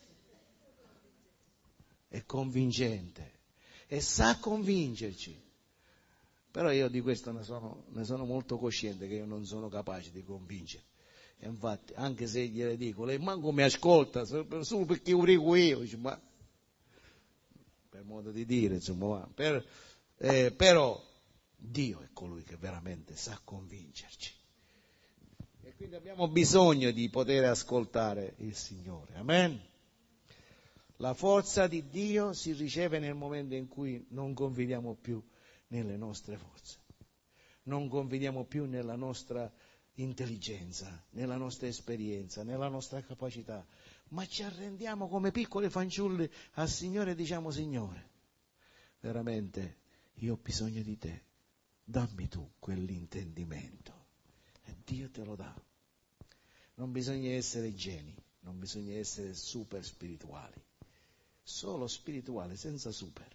È convincente. E sa convincerci. Però io di questo ne sono, ne sono molto cosciente, che io non sono capace di convincere. E infatti, anche se gliele dico, lei manco mi ascolta, solo perché urico io, dice, ma, per modo di dire, insomma, per, eh, però Dio è colui che veramente sa convincerci. E quindi abbiamo bisogno di poter ascoltare il Signore. Amen? La forza di Dio si riceve nel momento in cui non confidiamo più nelle nostre forze, non confidiamo più nella nostra intelligenza, nella nostra esperienza, nella nostra capacità, ma ci arrendiamo come piccoli fanciulli al Signore e diciamo, Signore, veramente io ho bisogno di te, dammi tu quell'intendimento. E Dio te lo dà. Non bisogna essere geni, non bisogna essere super spirituali, solo spirituale, senza super.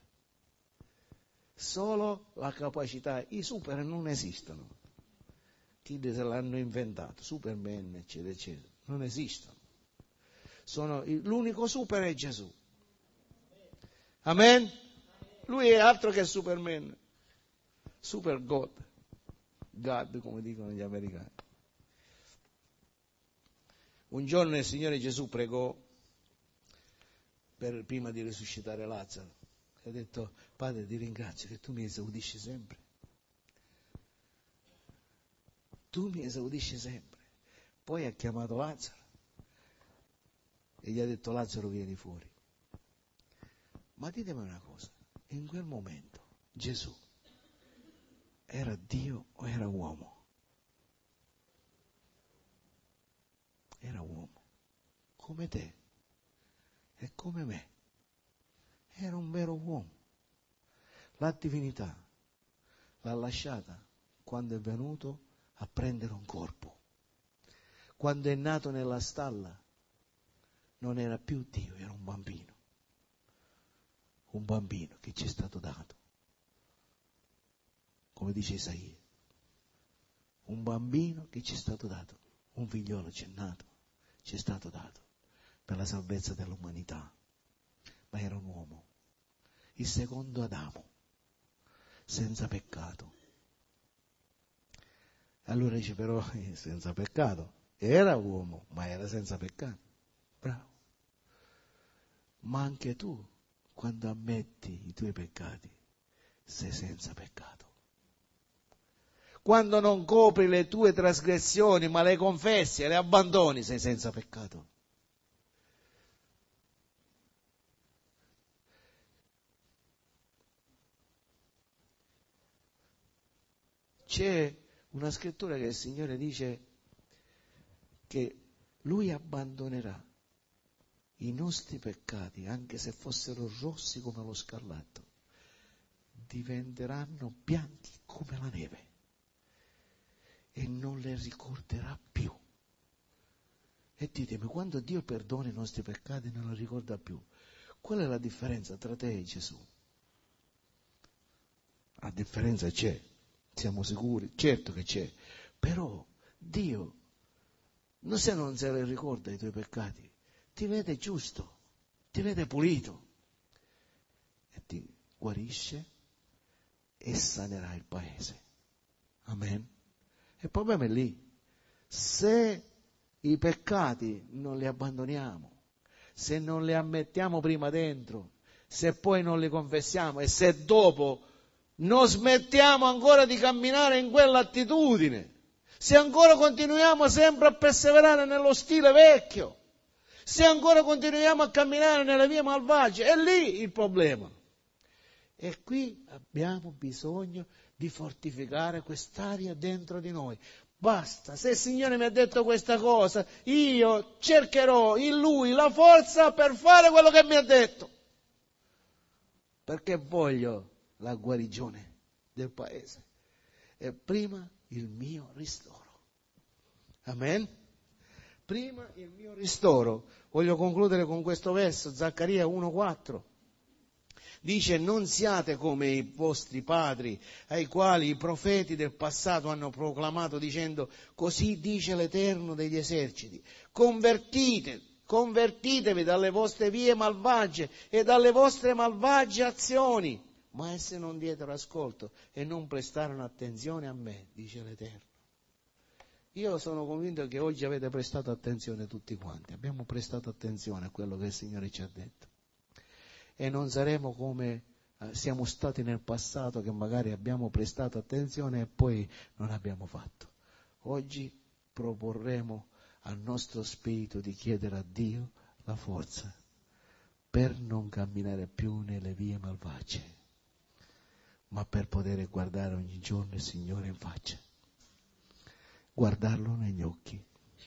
Solo la capacità, i super non esistono. Chi se l'hanno inventato, Superman, eccetera, eccetera, non esistono. Sono, l'unico super è Gesù. Amen? Lui è altro che Superman, super God, God come dicono gli americani. Un giorno il Signore Gesù pregò per, prima di risuscitare Lazzaro. Ha detto, Padre, ti ringrazio che tu mi esaudisci sempre. Tu mi esaudisci sempre. Poi ha chiamato Lazzaro e gli ha detto, Lazzaro, vieni fuori. Ma ditemi una cosa, in quel momento Gesù era Dio o era uomo? Era uomo, come te e come me. Era un vero uomo. La divinità l'ha lasciata quando è venuto a prendere un corpo. Quando è nato nella stalla non era più Dio, era un bambino. Un bambino che ci è stato dato. Come dice Isaia. Un bambino che ci è stato dato. Un figliolo ci è nato, ci è stato dato per la salvezza dell'umanità. Ma era un uomo. Il secondo Adamo. Senza peccato. Allora dice però, eh, senza peccato. Era uomo, ma era senza peccato. Bravo. Ma anche tu, quando ammetti i tuoi peccati, sei senza peccato. Quando non copri le tue trasgressioni, ma le confessi e le abbandoni, sei senza peccato. C'è una scrittura che il Signore dice che Lui abbandonerà i nostri peccati, anche se fossero rossi come lo scarlatto, diventeranno bianchi come la neve e non le ricorderà più. E ditemi, quando Dio perdona i nostri peccati non li ricorda più, qual è la differenza tra te e Gesù? La differenza c'è, siamo sicuri, certo che c'è, però Dio, non se non se ne ricorda i tuoi peccati, ti vede giusto, ti vede pulito e ti guarisce e sanerà il paese. Amen. Il problema è lì. Se i peccati non li abbandoniamo, se non li ammettiamo prima dentro, se poi non li confessiamo e se dopo non smettiamo ancora di camminare in quell'attitudine, se ancora continuiamo sempre a perseverare nello stile vecchio, se ancora continuiamo a camminare nelle vie malvagie, è lì il problema. E qui abbiamo bisogno di fortificare quest'aria dentro di noi. Basta, se il Signore mi ha detto questa cosa, io cercherò in Lui la forza per fare quello che mi ha detto. Perché voglio la guarigione del paese. E prima il mio ristoro. Amen? Prima il mio ristoro. Voglio concludere con questo verso, Zaccaria uno quattro. Dice: non siate come i vostri padri, ai quali i profeti del passato hanno proclamato dicendo: così dice l'Eterno degli eserciti, convertite, convertitevi dalle vostre vie malvagie e dalle vostre malvagie azioni. Ma esse non diedero ascolto e non prestarono attenzione a me, dice l'Eterno. Io sono convinto che oggi avete prestato attenzione tutti quanti, abbiamo prestato attenzione a quello che il Signore ci ha detto. E non saremo come eh, siamo stati nel passato, che magari abbiamo prestato attenzione e poi non abbiamo fatto. Oggi proporremo al nostro spirito di chiedere a Dio la forza per non camminare più nelle vie malvagie, ma per poter guardare ogni giorno il Signore in faccia, guardarlo negli occhi.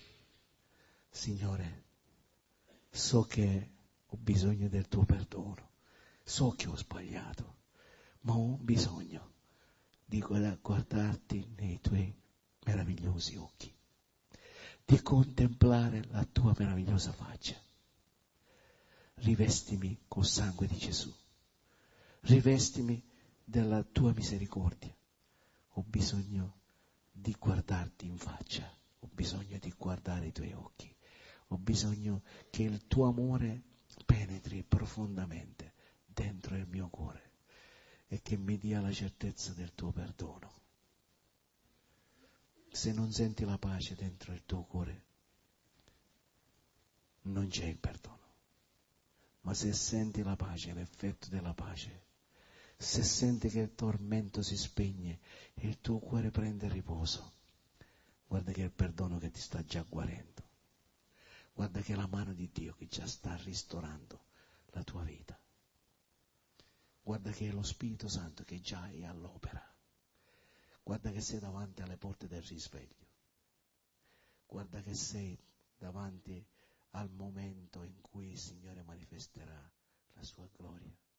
Signore, so che ho bisogno del tuo perdono, so che ho sbagliato, ma ho bisogno di guardarti nei tuoi meravigliosi occhi, di contemplare la tua meravigliosa faccia. Rivestimi col sangue di Gesù, rivestimi della tua misericordia. Ho bisogno di guardarti in faccia, ho bisogno di guardare i tuoi occhi, ho bisogno che il tuo amore penetri profondamente dentro il mio cuore e che mi dia la certezza del tuo perdono. Se non senti la pace dentro il tuo cuore, non c'è il perdono. Ma se senti la pace, l'effetto della pace, se senti che il tormento si spegne e il tuo cuore prende riposo, guarda che è il perdono che ti sta già guarendo. Guarda che è la mano di Dio che già sta ristorando la tua vita. Guarda che è lo Spirito Santo che già è all'opera. Guarda che sei davanti alle porte del risveglio. Guarda che sei davanti al momento in cui il Signore manifesterà la sua gloria.